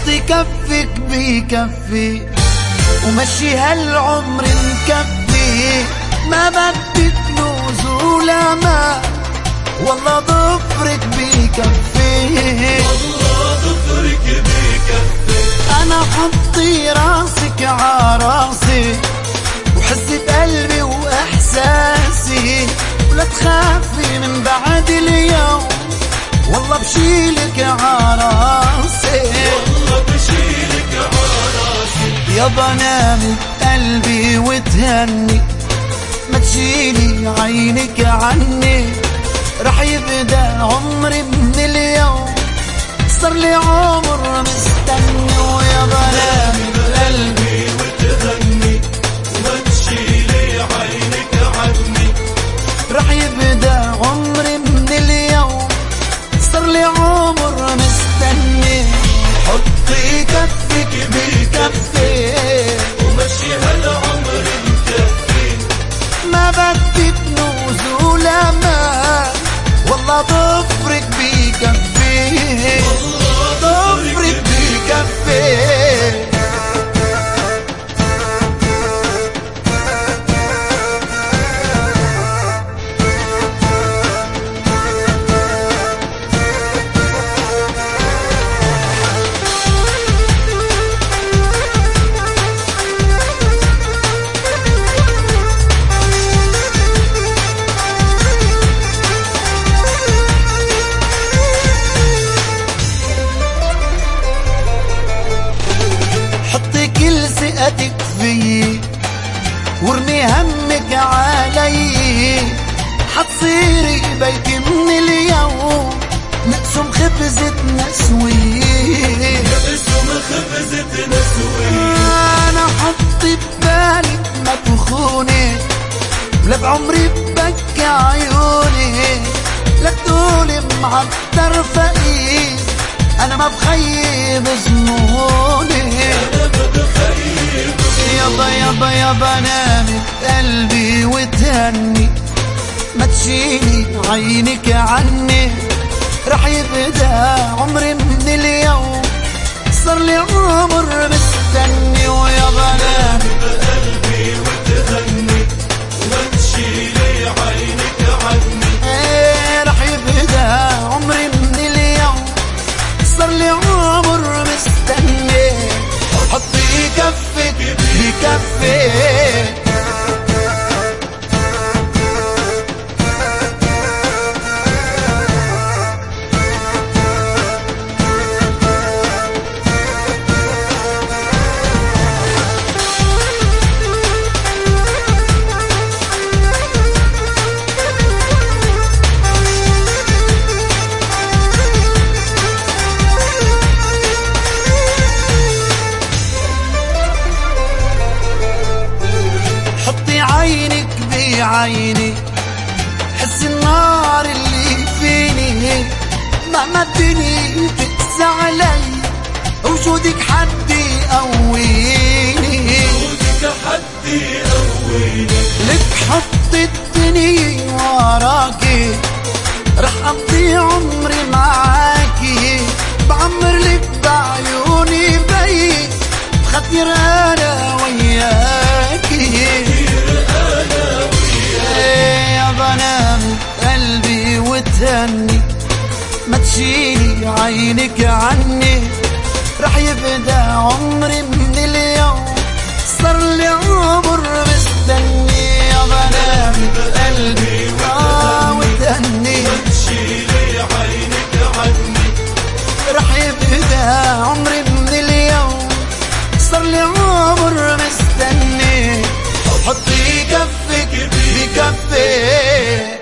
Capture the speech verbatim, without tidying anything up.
حطي كفك بكفي ومشي هالعمر مكفي، ما بدي فلوس ولا ما، والله ضفرك بكفي، والله ضفرك بكفي. انا حطي راسك عراسي وحسة قلبي واحساسي، ولا تخافي من بعد اليوم، والله بشيلك عراسي، والله بشيلك عراسي. يابا نامي قلبي وتهني، ما تشيلي عينك عني، رح يبدأ عمري من اليوم، صار لي عمر مستني، ويابا نامي قلبي وتهني، وما تشيلي عينك عني، رح يبدأ عمري من اليوم، صار لي عمر مستني. حطي كفك بكفي ومشي هالعمر مكفي، ما بدي كنوز ولا مال، والله ضفرك بكفي، والله ضفرك بكفي. حطي كل ثقتك فيي وارمي همك علي، حتصيري بيتي من اليوم، نقسم خبزتنا سوية، نقسم خبزتنا سوية. انا حطي ببالي ما تخوني، ولا بعمري ببكي عيوني، لا تقولي معطر فقير، انا ما بخيب ظنوني، يابا يابا يابا نامي قلبي وتهني، ما تشيلي عينك عني، رح يبدأ عمري من اليوم، صار لي عمر مستني، ويابا نامي قلبي وتهني، وما تشيلي عينك عني، ايه رح يبدأ عمري من اليوم، صار لي عمر مستني. حطي كفك بكفي عينك بعيني، حس النار اللي فيني، مهما الدنيا تقسى علي، وجودك حدي قويني، وجودك حدي قويني، لك حط الدنيا وراكي، رح أقضي عمري معاكي، بعمر لك بعيوني بيت، بخاطر أنا وياكي، يابا نامي قلبي وتهني، ما تشيلي عينك عني، رح يبدأ عمري من اليوم، صار لي عمر مستني، يابا نامي قلبي وتهني، ما تشيلي عينك عني، رح يبدأ عمري من اليوم، صار لي عمر مستني. حطي كفك بكفي